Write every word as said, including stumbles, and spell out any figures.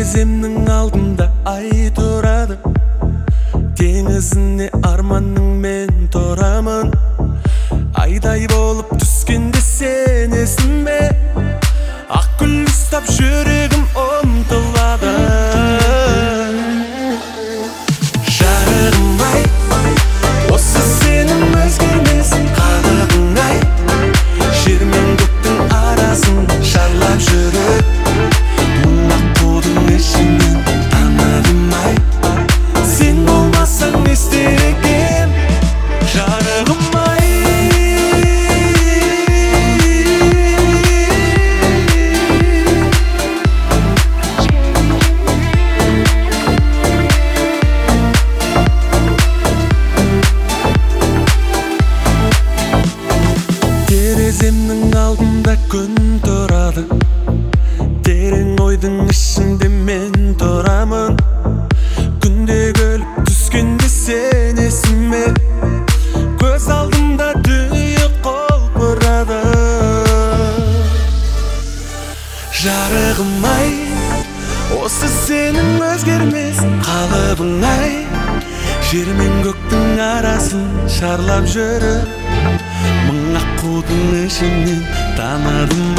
Тереземнің алдында ай тұрады, теңізіне арманның мен тұрамын. Айдай болып түскенде сенесің бе? Ақ гүл ұстап жүрегім ұмтылады. Жарығым ай, осы сенің өзгермес қылығың ай, жер мен көктің арасын шарлап жүріп, мың аққудың ішінен таныдым ай. Сен болмасаң не істер екем, жарығым ай. Тереземнің алдында күн тұрады, терең ойдың ішінде мен тұрамын. Күнде күліп түскенде сенесің бе? Көз алдымда дүние құлпырады. Жарығым ай, осы сенің өзгермес қалыбың ай, жер мен көктің арасын шарлап жүріп, мың аққудың ішінен таныдым